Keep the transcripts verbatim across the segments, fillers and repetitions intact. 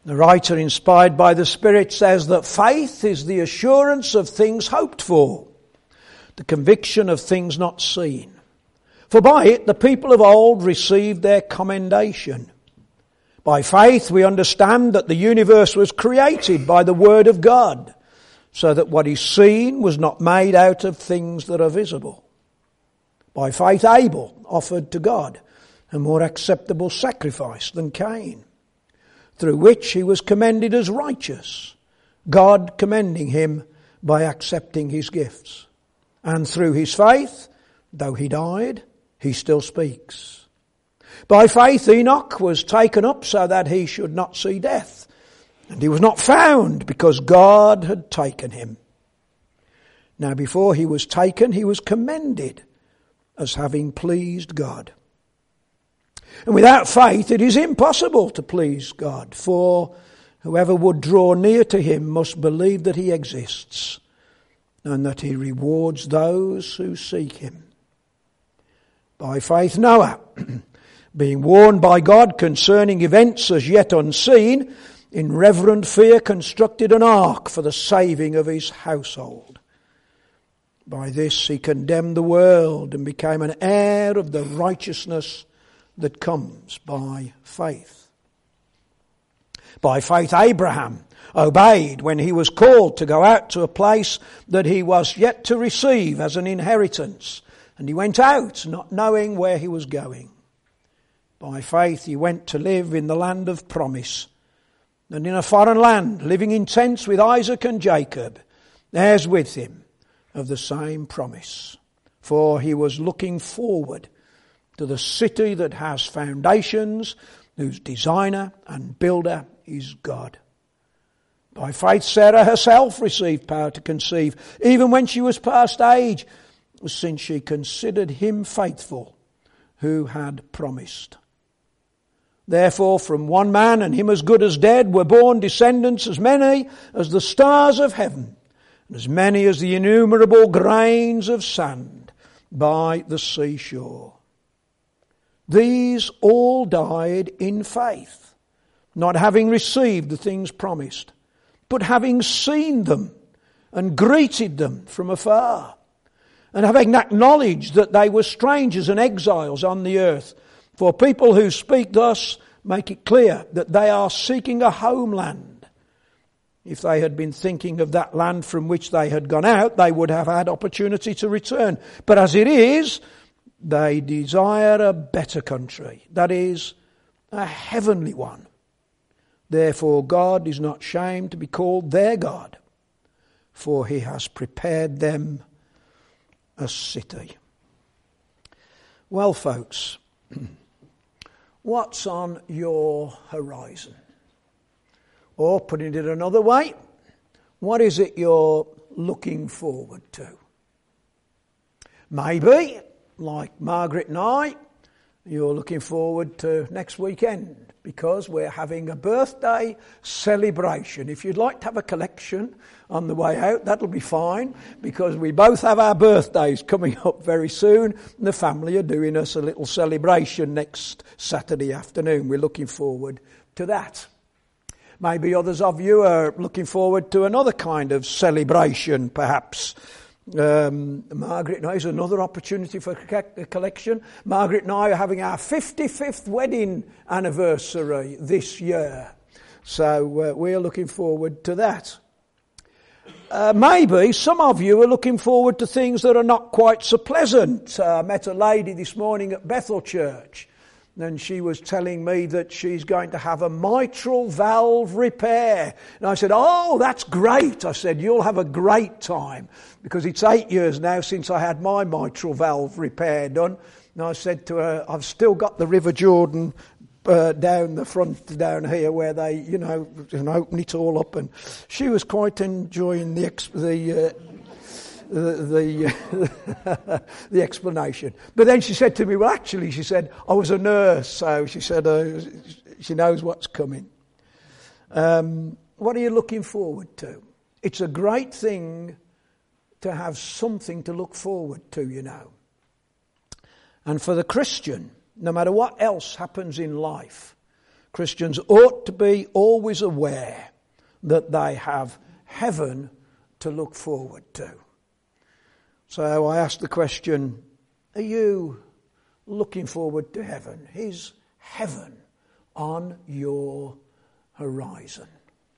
The writer, inspired by the Spirit, says that faith is the assurance of things hoped for, the conviction of things not seen. For by it the people of old received their commendation. By faith we understand that the universe was created by the word of God, so that what is seen was not made out of things that are visible. By faith Abel offered to God a more acceptable sacrifice than Cain, through which he was commended as righteous, God commending him by accepting his gifts. And through his faith, though he died, he still speaks. By faith Enoch was taken up so that he should not see death, and he was not found because God had taken him. Now before he was taken, he was commended as having pleased God. And without faith it is impossible to please God, for whoever would draw near to him must believe that he exists and that he rewards those who seek him. By faith Noah, being warned by God concerning events as yet unseen, in reverent fear constructed an ark for the saving of his household. By this he condemned the world and became an heir of the righteousness that comes by faith. By faith Abraham obeyed when he was called to go out to a place that he was yet to receive as an inheritance, and he went out not knowing where he was going. By faith he went to live in the land of promise, and in a foreign land, living in tents with Isaac and Jacob, heirs with him of the same promise. For he was looking forward to the city that has foundations, whose designer and builder is God. By faith Sarah herself received power to conceive, even when she was past age, since she considered him faithful who had promised. Therefore from one man, and him as good as dead, were born descendants as many as the stars of heaven, and as many as the innumerable grains of sand by the seashore. These all died in faith, not having received the things promised, but having seen them and greeted them from afar, and having acknowledged that they were strangers and exiles on the earth. For people who speak thus make it clear that they are seeking a homeland. If they had been thinking of that land from which they had gone out, they would have had opportunity to return. But as it is, they desire a better country, that is, a heavenly one. Therefore God is not ashamed to be called their God, for he has prepared them a city. Well, folks, what's on your horizon? Or putting it another way, what is it you're looking forward to? Maybe, like Margaret and I, you're looking forward to next weekend because we're having a birthday celebration. If you'd like to have a collection on the way out, that'll be fine, because we both have our birthdays coming up very soon, and the family are doing us a little celebration next Saturday afternoon. We're looking forward to that. Maybe others of you are looking forward to another kind of celebration, perhaps. Um, Margaret and I is another opportunity for a collection. Margaret and I are having our fifty-fifth wedding anniversary this year. So uh, we're looking forward to that. Uh, maybe some of you are looking forward to things that are not quite so pleasant. Uh, I met a lady this morning at Bethel Church, and she was telling me that she's going to have a mitral valve repair. And I said, oh, that's great. I said, you'll have a great time, because it's eight years now since I had my mitral valve repair done. And I said to her, I've still got the River Jordan uh, down the front down here where they, you know, you know, open it all up. And she was quite enjoying the ex- the. Uh, the the, the explanation. But then she said to me, well, actually, she said, I was a nurse, so she said uh, she knows what's coming. Um, what are you looking forward to? It's a great thing to have something to look forward to, you know. And for the Christian, no matter what else happens in life, Christians ought to be always aware that they have heaven to look forward to. So I ask the question, are you looking forward to heaven? Is heaven on your horizon?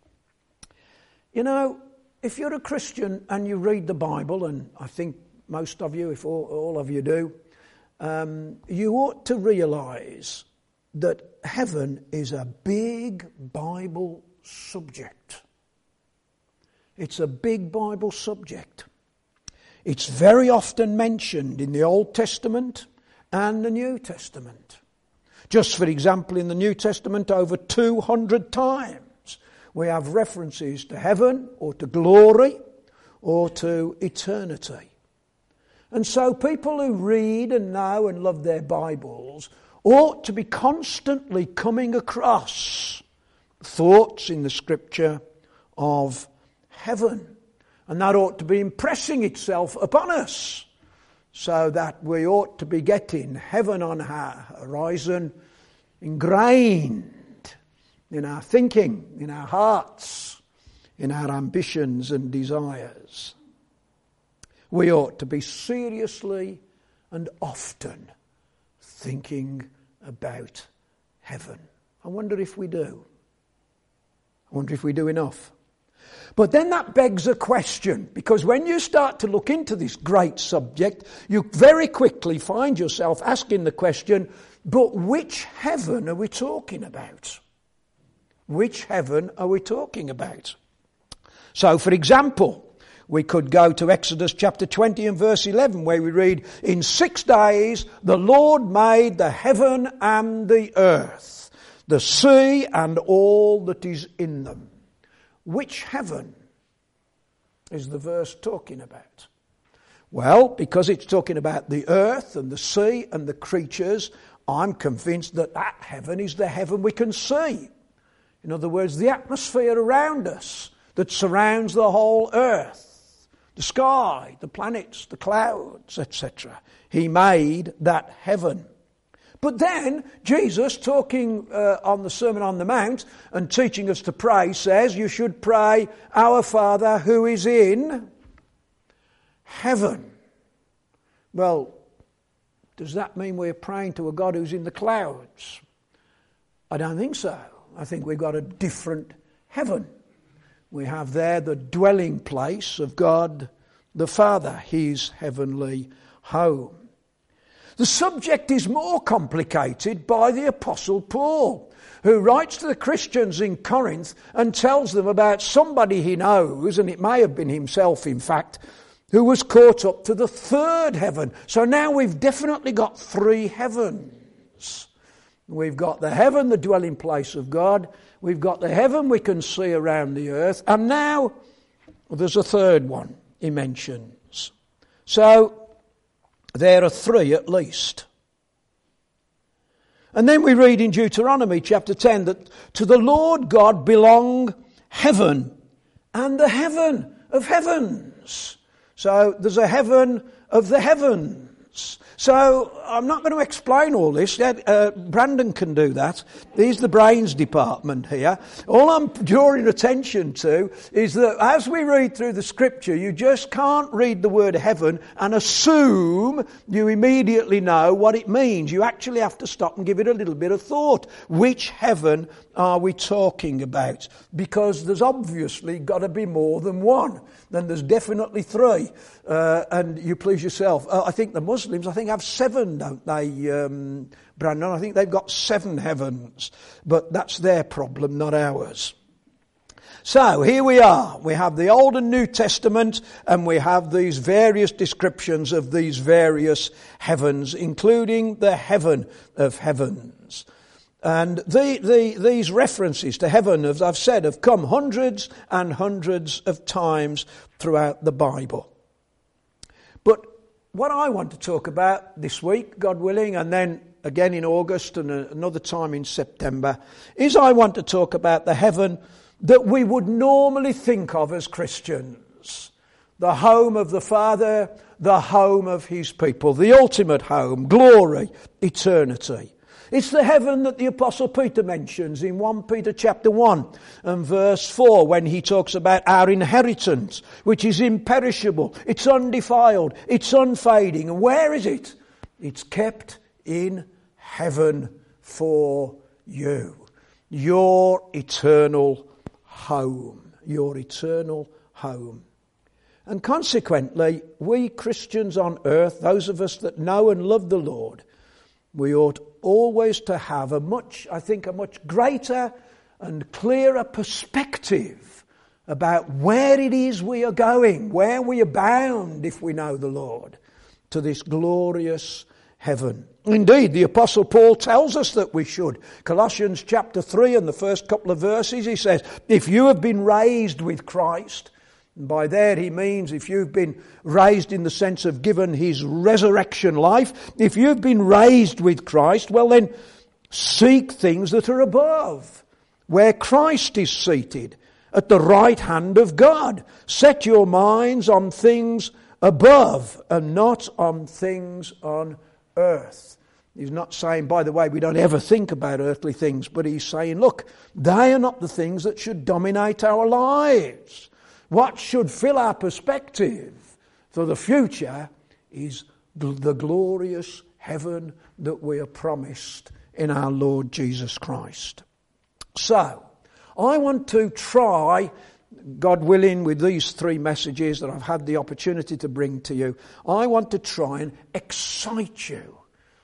You know, if you're a Christian and you read the Bible, and I think most of you, if all, all of you do, um, you ought to realise that heaven is a big Bible subject. It's a big Bible subject. It's very often mentioned in the Old Testament and the New Testament. Just for example, in the New Testament, over two hundred times we have references to heaven or to glory or to eternity. And so people who read and know and love their Bibles ought to be constantly coming across thoughts in the Scripture of heaven. And that ought to be impressing itself upon us, so that we ought to be getting heaven on our horizon ingrained in our thinking, in our hearts, in our ambitions and desires. We ought to be seriously and often thinking about heaven. I wonder if we do. I wonder if we do enough. But then that begs a question, because when you start to look into this great subject, you very quickly find yourself asking the question, but which heaven are we talking about? Which heaven are we talking about? So, for example, we could go to Exodus chapter twenty and verse eleven, where we read, "In six days the Lord made the heaven and the earth, the sea and all that is in them." Which heaven is the verse talking about? Well, because it's talking about the earth and the sea and the creatures, I'm convinced that that heaven is the heaven we can see. In other words, the atmosphere around us that surrounds the whole earth, the sky, the planets, the clouds, et cetera. He made that heaven. But then Jesus, talking uh, on the Sermon on the Mount and teaching us to pray, says you should pray, "Our Father who is in heaven." Well, does that mean we're praying to a God who's in the clouds? I don't think so. I think we've got a different heaven. We have there the dwelling place of God the Father, his heavenly home. The subject is more complicated by the Apostle Paul, who writes to the Christians in Corinth and tells them about somebody he knows, and it may have been himself in fact, who was caught up to the third heaven. So now we've definitely got three heavens. We've got the heaven, the dwelling place of God. We've got the heaven we can see around the earth. And now there's a third one he mentions. So there are three at least. And then we read in Deuteronomy chapter ten that to the Lord God belong heaven and the heaven of heavens. So there's a heaven of the heavens. So I'm not going to explain all this. Uh, Brandon can do that. He's the brains department here. All I'm drawing attention to is that as we read through the Scripture, you just can't read the word heaven and assume you immediately know what it means. You actually have to stop and give it a little bit of thought. Which heaven are we talking about? Because there's obviously got to be more than one. Then there's definitely three. Uh, and you please yourself. Uh, I think the Muslims, I think, have seven, don't they, um, Brandon? I think they've got seven heavens. But that's their problem, not ours. So here we are. We have the Old and New Testament, and we have these various descriptions of these various heavens, including the heaven of heavens. And the, the, these references to heaven, as I've said, have come hundreds and hundreds of times throughout the Bible. But what I want to talk about this week, God willing, and then again in August and another time in September, is I want to talk about the heaven that we would normally think of as Christians. The home of the Father, the home of his people, the ultimate home, glory, eternity. It's the heaven that the Apostle Peter mentions in First Peter chapter one and verse four when he talks about our inheritance, which is imperishable, it's undefiled, it's unfading. And where is it? It's kept in heaven for you. Your eternal home. Your eternal home. And consequently, we Christians on earth, those of us that know and love the Lord, we ought always to have a much, I think, a much greater and clearer perspective about where it is we are going, where we are bound if we know the Lord, to this glorious heaven. Indeed, the Apostle Paul tells us that we should. Colossians chapter three and the first couple of verses, he says, if you have been raised with Christ, and by that he means if you've been raised in the sense of given his resurrection life, if you've been raised with Christ, well then seek things that are above, where Christ is seated at the right hand of God. Set your minds on things above and not on things on earth. He's not saying, by the way, we don't ever think about earthly things, but he's saying, look, they are not the things that should dominate our lives. What should fill our perspective for the future is the glorious heaven that we are promised in our Lord Jesus Christ. So, I want to try, God willing, with these three messages that I've had the opportunity to bring to you, I want to try and excite you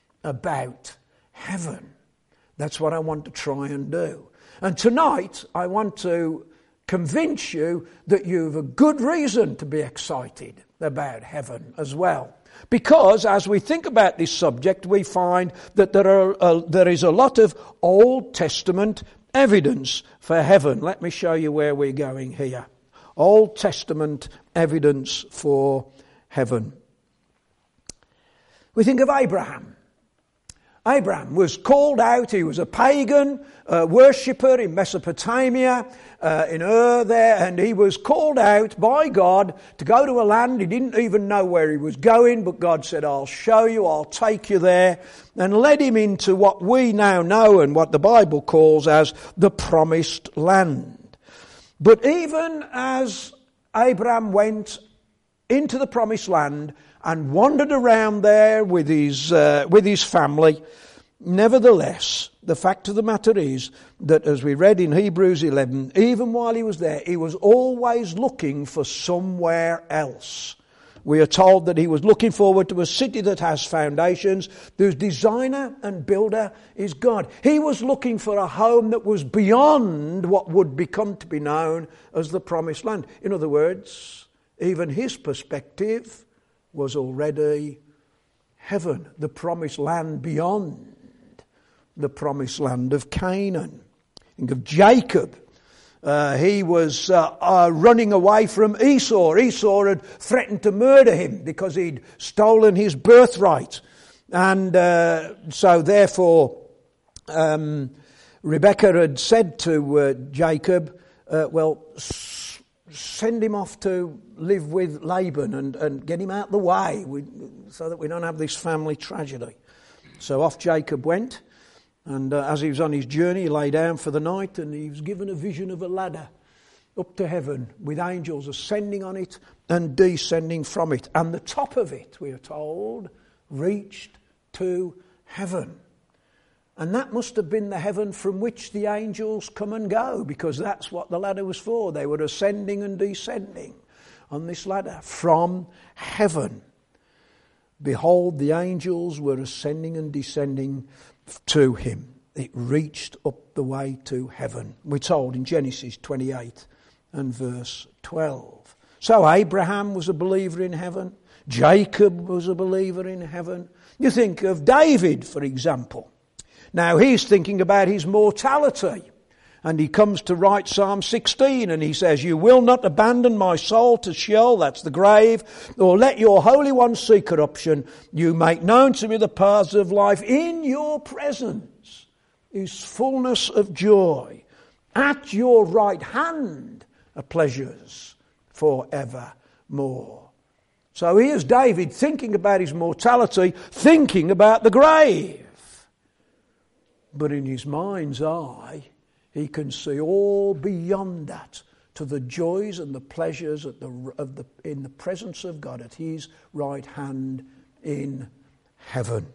about heaven. That's what I want to try and do. And tonight, I want to convince you that you've a good reason to be excited about heaven as well. Because as we think about this subject, we find that there are uh, there is a lot of Old Testament evidence for heaven. Let me show you where we're going here. Old Testament evidence for heaven. We think of Abraham. Abraham was called out. He was a pagan uh, worshipper in Mesopotamia, uh, in Ur there, and he was called out by God to go to a land. He didn't even know where he was going, but God said, I'll show you, I'll take you there, and led him into what we now know and what the Bible calls as the promised land. But even as Abraham went into the promised land and wandered around there with his uh, with his family, nevertheless, the fact of the matter is that, as we read in Hebrews eleven, even while he was there, he was always looking for somewhere else. We are told that he was looking forward to a city that has foundations, whose designer and builder is God. He was looking for a home that was beyond what would become to be known as the promised land. In other words, even his perspective was already heaven, the promised land beyond the promised land of Canaan. Think of Jacob. Uh, he was uh, uh, running away from Esau. Esau had threatened to murder him because he'd stolen his birthright. And uh, so therefore, um, Rebekah had said to uh, Jacob, uh, well, s- send him off to live with Laban and, and get him out of the way we, so that we don't have this family tragedy. So off Jacob went. And uh, as he was on his journey, he lay down for the night and he was given a vision of a ladder up to heaven with angels ascending on it and descending from it. And the top of it, we are told, reached to heaven. And that must have been the heaven from which the angels come and go, because that's what the ladder was for. They were ascending and descending on this ladder from heaven. Behold, the angels were ascending and descending to him. It reached up the way to heaven. We're told in Genesis twenty-eight and verse twelve. So Abraham was a believer in heaven. Jacob was a believer in heaven. You think of David, for example. Now he's thinking about his mortality. And he comes to write Psalm sixteen and he says, you will not abandon my soul to Sheol, that's the grave, or let your Holy One see corruption. You make known to me the paths of life. In your presence is fullness of joy. At your right hand are pleasures forevermore. So here's David thinking about his mortality, thinking about the grave. But in his mind's eye, he can see all beyond that to the joys and the pleasures at the, of the, in the presence of God at his right hand in heaven.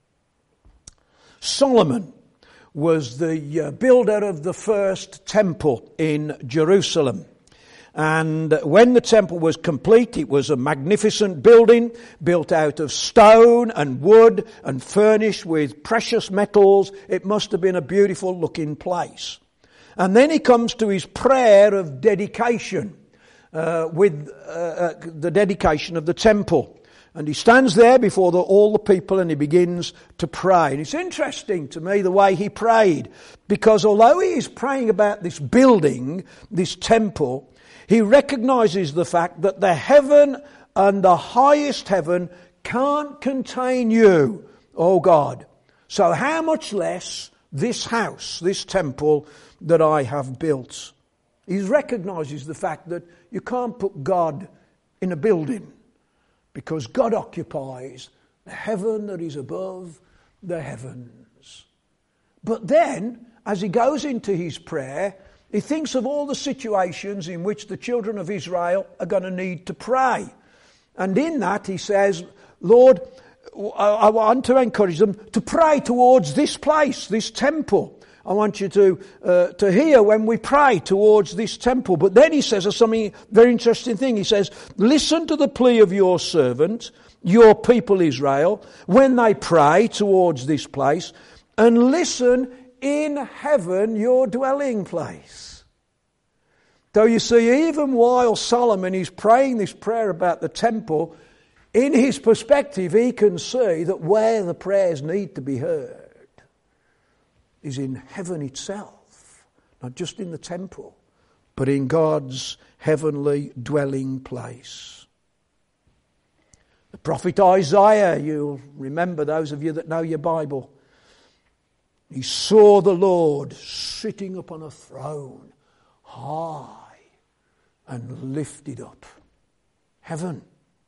Solomon was the uh, builder of the first temple in Jerusalem. And when the temple was complete, it was a magnificent building built out of stone and wood and furnished with precious metals. It must have been a beautiful looking place. And then he comes to his prayer of dedication, uh, with uh, uh, the dedication of the temple. And he stands there before the, all the people and he begins to pray. And it's interesting to me the way he prayed, because although he is praying about this building, this temple, he recognizes the fact that the heaven and the highest heaven can't contain you, oh God. So how much less this house, this temple that I have built. He recognizes the fact that you can't put God in a building, because God occupies the heaven that is above the heavens. But then, as he goes into his prayer, he thinks of all the situations in which the children of Israel are going to need to pray. And in that he says, Lord, I want to encourage them to pray towards this place, this temple. I want you to uh, to hear when we pray towards this temple. But then he says something very interesting thing. He says, listen to the plea of your servant, your people Israel, when they pray towards this place, and listen in heaven, your dwelling place. So you see, even while Solomon is praying this prayer about the temple, in his perspective, he can see that where the prayers need to be heard is in heaven itself, not just in the temple, but in God's heavenly dwelling place. The prophet Isaiah, you'll remember, those of you that know your Bible, he saw the Lord sitting upon a throne, high and lifted up. Heaven.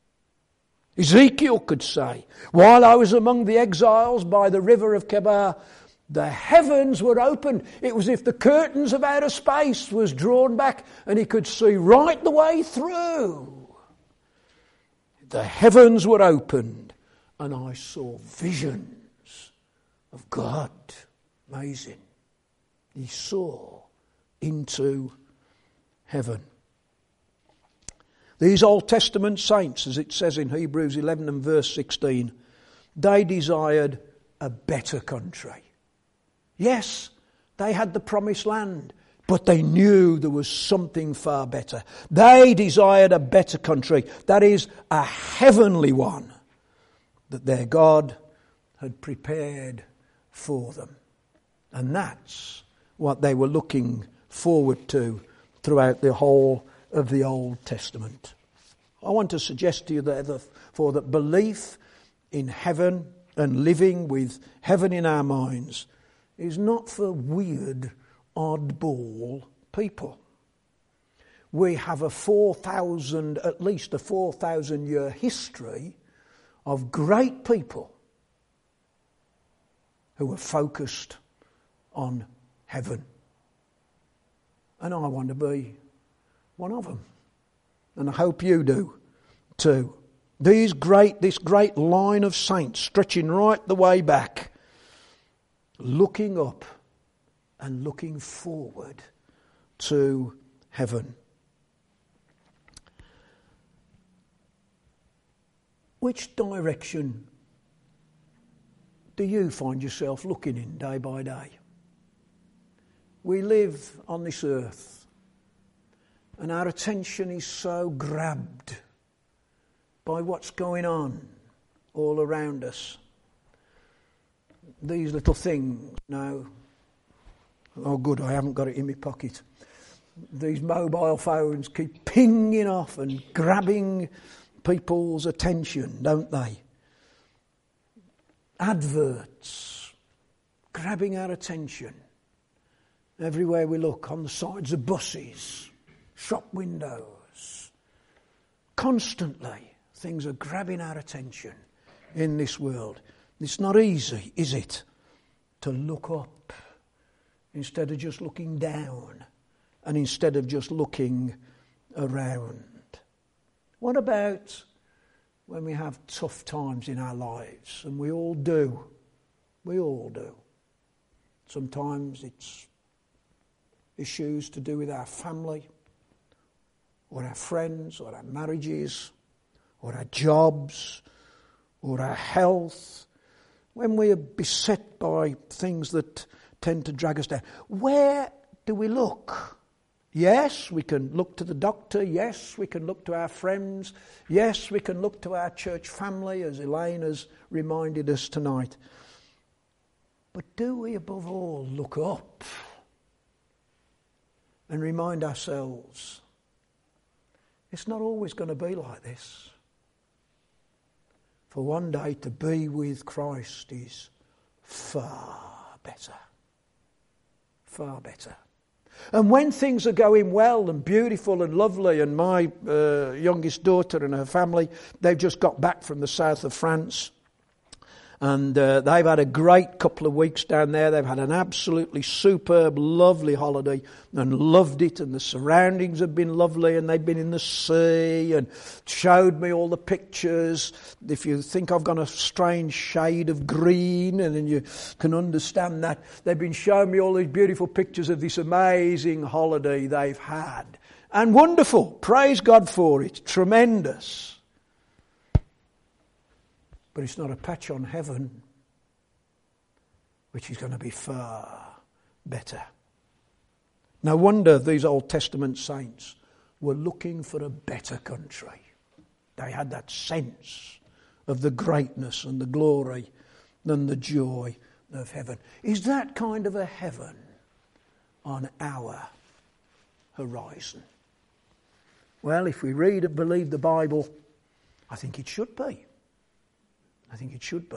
Ezekiel could say, while I was among the exiles by the river of Chebar, the heavens were opened. It was as if the curtains of outer space was drawn back and he could see right the way through. The heavens were opened and I saw visions of God. Amazing. He saw into heaven. These Old Testament saints, as it says in Hebrews eleven and verse sixteen, they desired a better country. Yes, they had the promised land, but they knew there was something far better. They desired a better country, that is, a heavenly one, that their God had prepared for them. And that's what they were looking forward to throughout the whole of the Old Testament. I want to suggest to you that for that belief in heaven and living with heaven in our minds is not for weird, oddball people. We have a four thousand, at least a four thousand year history of great people who are focused on heaven. And I want to be one of them. And I hope you do too. These great, this great line of saints stretching right the way back, looking up and looking forward to heaven. Which direction do you find yourself looking in day by day? We live on this earth and our attention is so grabbed by what's going on all around us. These little things now, oh good, I haven't got it in my pocket. These mobile phones keep pinging off and grabbing people's attention, don't they? Adverts grabbing our attention. Everywhere we look, on the sides of buses, shop windows. Constantly, things are grabbing our attention in this world. It's not easy, is it? to look up instead of just looking down and instead of just looking around. What about when we have tough times in our lives? And we all do. We all do. Sometimes it's issues to do with our family, or our friends, or our marriages, or our jobs, or our health. When we are beset by things that tend to drag us down, where do we look? Yes, we can look to the doctor. Yes, we can look to our friends. Yes, we can look to our church family, as Elaine has reminded us tonight. But do we, above all, look up and remind ourselves it's not always going to be like this? For one day to be with Christ is far better. Far better. And when things are going well and beautiful and lovely, and my uh, youngest daughter and her family, they've just got back from the south of France, and uh, they've had a great couple of weeks down there. They've had an absolutely superb, lovely holiday and loved it, and the surroundings have been lovely, and they've been in the sea and showed me all the pictures. If you think I've got a strange shade of green, and then you can understand that, they've been showing me all these beautiful pictures of this amazing holiday they've had. And wonderful. Praise God for it. Tremendous. But it's not a patch on heaven, which is going to be far better. No wonder these Old Testament saints were looking for a better country. They had that sense of the greatness and the glory and the joy of heaven. Is that kind of a heaven on our horizon? Well, if we read and believe the Bible, I think it should be. I think it should be.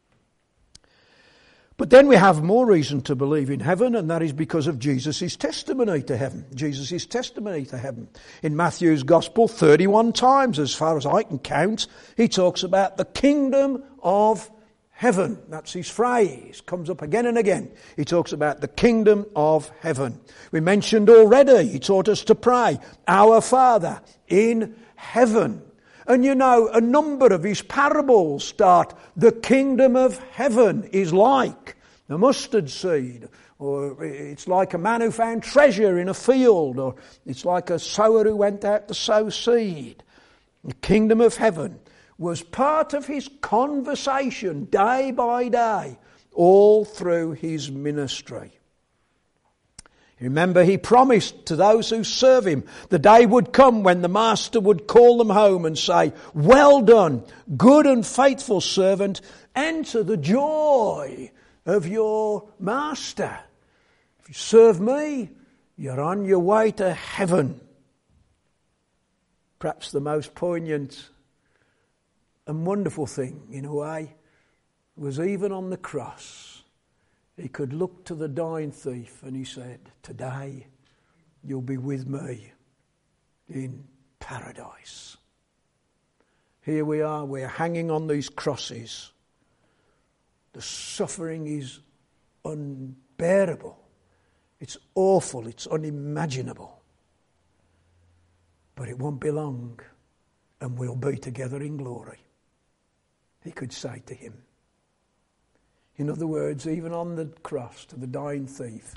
But then we have more reason to believe in heaven, and that is because of Jesus' testimony to heaven. Jesus' testimony to heaven. In Matthew's Gospel, thirty-one times, as far as I can count, he talks about the kingdom of heaven. That's his phrase. Comes up again and again. He talks about the kingdom of heaven. We mentioned already, he taught us to pray, Our Father in heaven. And you know, a number of his parables start, the kingdom of heaven is like a mustard seed, or it's like a man who found treasure in a field, or it's like a sower who went out to sow seed. The kingdom of heaven was part of his conversation day by day, all through his ministry. Remember, he promised to those who serve him the day would come when the master would call them home and say, Well done, good and faithful servant, enter the joy of your master. If you serve me, you're on your way to heaven. Perhaps the most poignant and wonderful thing, in a way, was even on the cross. He could look to the dying thief and he said, Today you'll be with me in paradise. Here we are, we're hanging on these crosses. The suffering is unbearable. It's awful, it's unimaginable. But it won't be long and we'll be together in glory. He could say to him. In other words, even on the cross to the dying thief,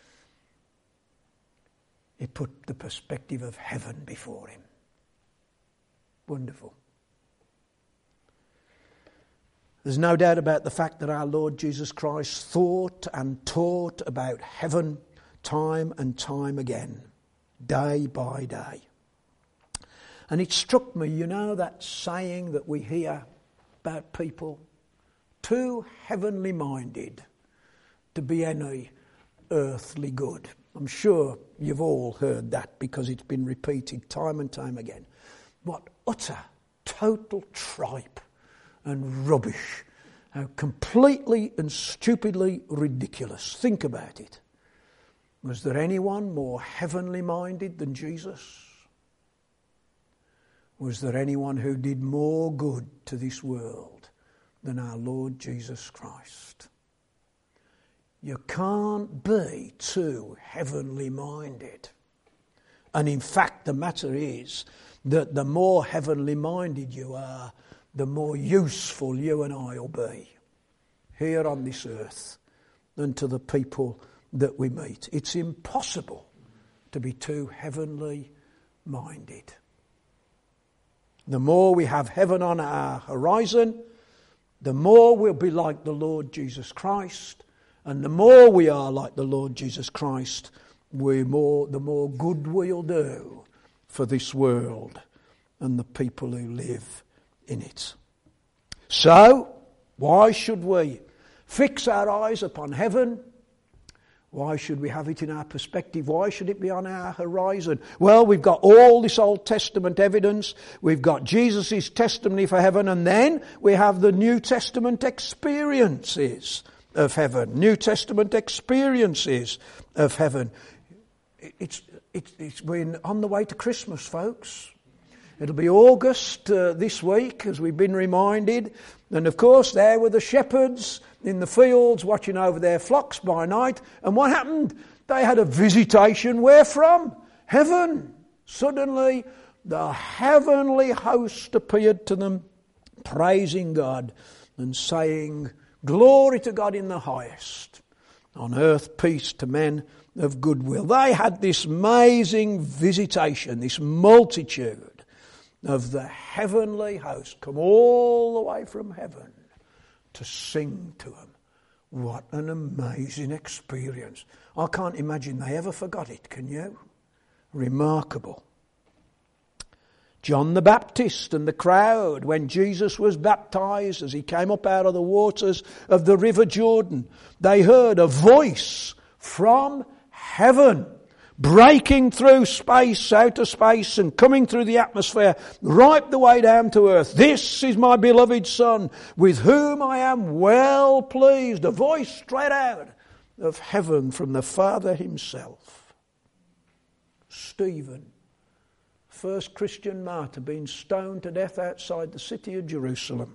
he put the perspective of heaven before him. Wonderful. There's no doubt about the fact that our Lord Jesus Christ thought and taught about heaven time and time again, day by day. And it struck me, you know, that saying that we hear about people, too heavenly minded to be any earthly good. I'm sure you've all heard that because it's been repeated time and time again. What utter, total tripe and rubbish. How completely and stupidly ridiculous. Think about it. Was there anyone more heavenly minded than Jesus? Was there anyone who did more good to this world than our Lord Jesus Christ? You can't be too heavenly minded. And in fact, the matter is that the more heavenly minded you are, the more useful you and I will be here on this earth and to the people that we meet. It's impossible to be too heavenly minded. The more we have heaven on our horizon, the more we'll be like the Lord Jesus Christ. And the more we are like the Lord Jesus Christ, we more the more good we'll do for this world and the people who live in it. So, why should we fix our eyes upon heaven? Why should we have it in our perspective? Why should it be on our horizon? Well, we've got all this Old Testament evidence. We've got Jesus' testimony for heaven, and then we have the New Testament experiences of heaven. New Testament experiences of heaven. It's, it's, it's we're on the way to Christmas, folks. It'll be August uh, this week, as we've been reminded. And of course, there were the shepherds in the fields watching over their flocks by night. And what happened? They had a visitation. Where from? Heaven. Suddenly, the heavenly host appeared to them, praising God and saying, "Glory to God in the highest, on earth peace to men of good will." They had this amazing visitation, this multitude of the heavenly host come all the way from heaven to sing to them. What an amazing experience. I can't imagine they ever forgot it, can you? Remarkable. John the Baptist and the crowd, when Jesus was baptized, as he came up out of the waters of the River Jordan, they heard a voice from heaven, breaking through space, outer space, and coming through the atmosphere, right the way down to earth. "This is my beloved Son, with whom I am well pleased." A voice straight out of heaven from the Father himself. Stephen, first Christian martyr, being stoned to death outside the city of Jerusalem.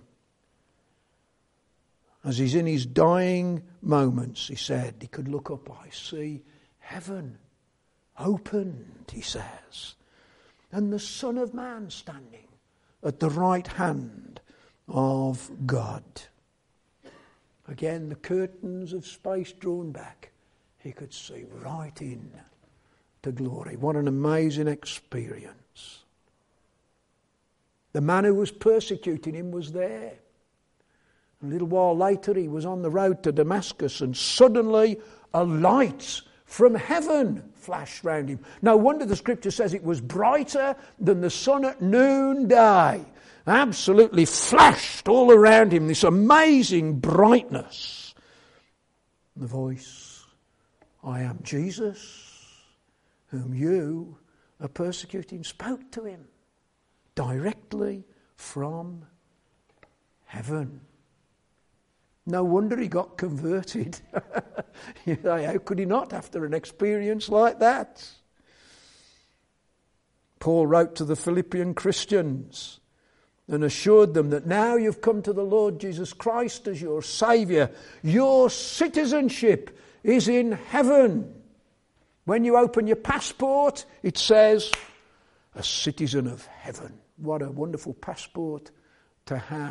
As he's in his dying moments, he said he could look up. "I see heaven opened," he says, "and the Son of Man standing at the right hand of God." Again, the curtains of space drawn back. He could see right in to glory. What an amazing experience. The man who was persecuting him was there. A little while later, he was on the road to Damascus, and suddenly a light from heaven flashed round him. No wonder the scripture says it was brighter than the sun at noonday. Absolutely flashed all around him, this amazing brightness. The voice, "I am Jesus, whom you are persecuting," spoke to him directly from heaven. No wonder he got converted. You know, how could he not after an experience like that? Paul wrote to the Philippian Christians and assured them that now you've come to the Lord Jesus Christ as your Saviour, your citizenship is in heaven. When you open your passport, it says, "A citizen of heaven." What a wonderful passport to have.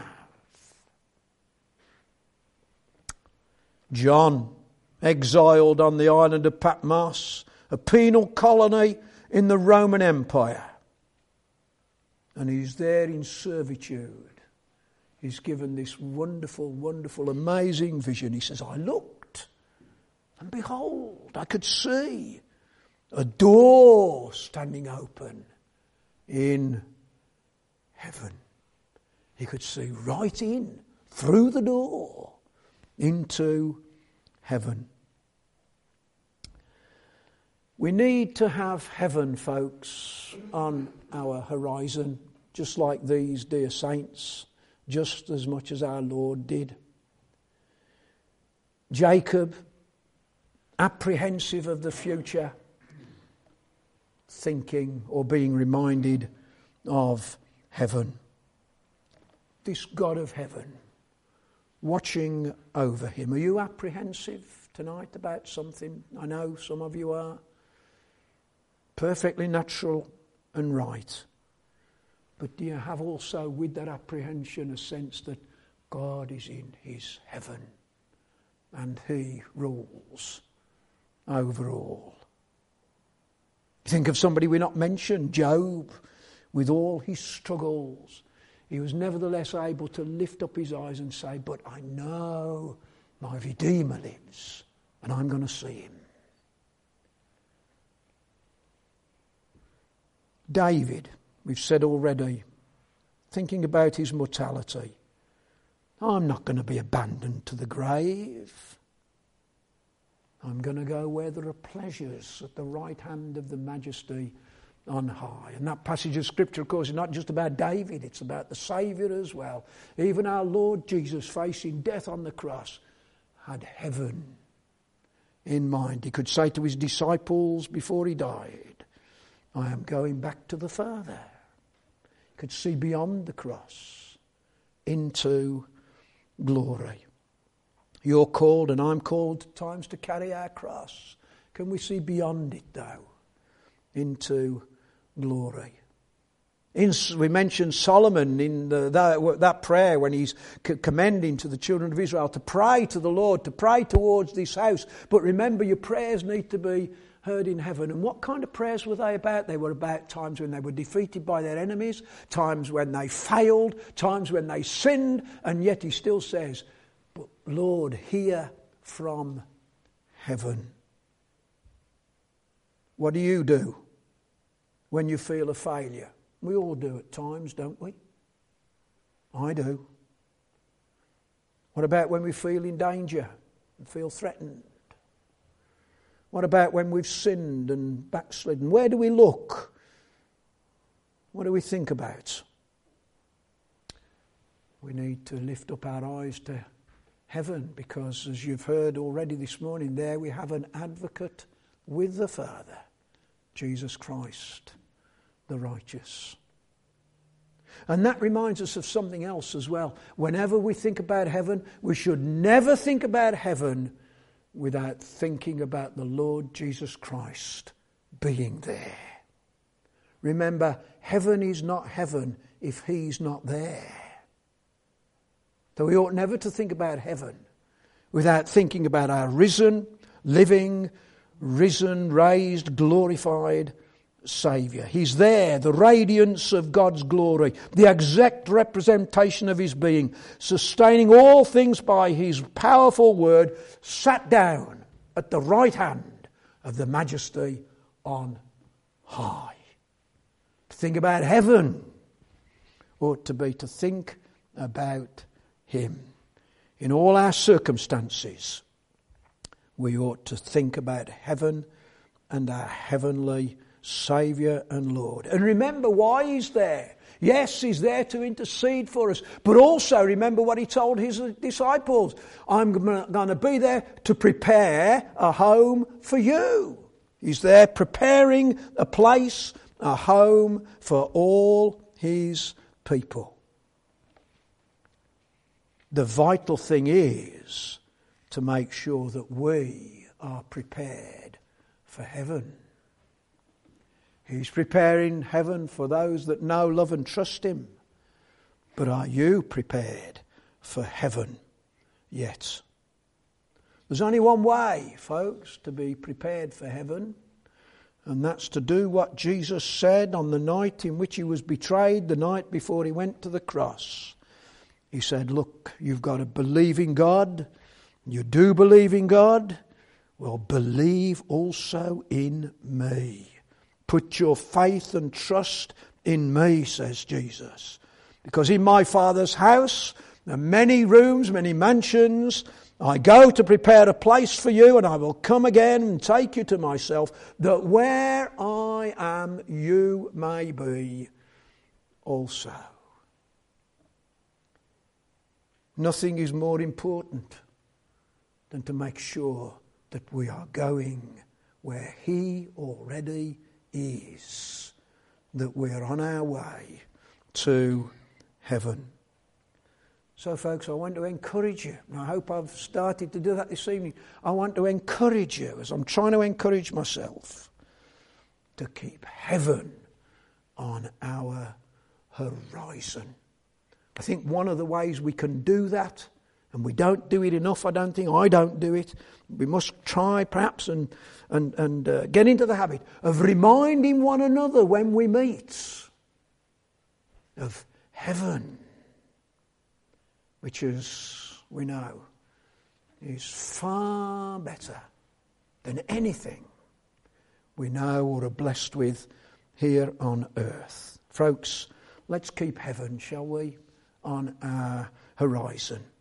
John, exiled on the island of Patmos, a penal colony in the Roman Empire. And he's there in servitude. He's given this wonderful, wonderful, amazing vision. He says, "I looked, and behold, I could see a door standing open in heaven." He could see right in, through the door, into heaven. We need to have heaven, folks, on our horizon, just like these dear saints, just as much as our Lord did. Jacob, apprehensive of the future, thinking or being reminded of heaven. This God of heaven watching over him. Are you apprehensive tonight about something? I know some of you are. Perfectly natural and right. But do you have also with that apprehension a sense that God is in his heaven and he rules over all? Think of somebody we not mentioned, Job, with all his struggles. He was nevertheless able to lift up his eyes and say, but I know my Redeemer lives and I'm going to see him. David, we've said already, thinking about his mortality, I'm not going to be abandoned to the grave. I'm going to go where there are pleasures at the right hand of the Majesty on high. And that passage of Scripture, of course, is not just about David, it's about the Saviour as well. Even our Lord Jesus, facing death on the cross, had heaven in mind. He could say to his disciples before he died, I am going back to the Father. He could see beyond the cross into glory. You're called and I'm called at times to carry our cross. Can we see beyond it though? Into glory. In, we mentioned Solomon in the, that, that prayer when he's c- commending to the children of Israel to pray to the Lord, to pray towards this house. But remember, your prayers need to be heard in heaven. And what kind of prayers were they about? They were about times when they were defeated by their enemies, times when they failed, times when they sinned, and yet he still says, but Lord, hear from heaven. What do you do when you feel a failure? We all do at times, don't we? I do. What about when we feel in danger and feel threatened? What about when we've sinned and backslidden? Where do we look? What do we think about? We need to lift up our eyes to heaven because, as you've heard already this morning, there we have an advocate with the Father, Jesus Christ, the righteous. And that reminds us of something else as well. Whenever we think about heaven, we should never think about heaven without thinking about the Lord Jesus Christ being there. Remember, heaven is not heaven if he's not there. So we ought never to think about heaven without thinking about our risen, living, risen, raised, glorified Saviour. He's there, the radiance of God's glory, the exact representation of his being, sustaining all things by his powerful word, sat down at the right hand of the Majesty on high. To think about heaven ought to be to think about him. In all our circumstances, we ought to think about heaven and our heavenly Saviour and Lord. And remember why he's there. Yes, he's there to intercede for us, but also remember what he told his disciples. I'm going to be there to prepare a home for you. He's there preparing a place, a home for all his people. The vital thing is to make sure that we are prepared for heaven. He's preparing heaven for those that know, love and trust him. But are you prepared for heaven yet? There's only one way, folks, to be prepared for heaven, and that's to do what Jesus said on the night in which he was betrayed, the night before he went to the cross. He said, look, you've got to believe in God. You do believe in God. Well, believe also in me. Put your faith and trust in me, says Jesus. Because in my Father's house there are many rooms, many mansions. I go to prepare a place for you, and I will come again and take you to myself, that where I am, you may be also. Nothing is more important than to make sure that we are going where he already is, that we're on our way to heaven. So folks, I want to encourage you, and I hope I've started to do that this evening. I want to encourage you, as I'm trying to encourage myself, to keep heaven on our horizon. I think one of the ways we can do that, and we don't do it enough, I don't think, I don't do it, we must try perhaps and, and, and uh, get into the habit of reminding one another when we meet of heaven, which, as we know, is far better than anything we know or are blessed with here on earth. Folks, let's keep heaven, shall we, on our horizon.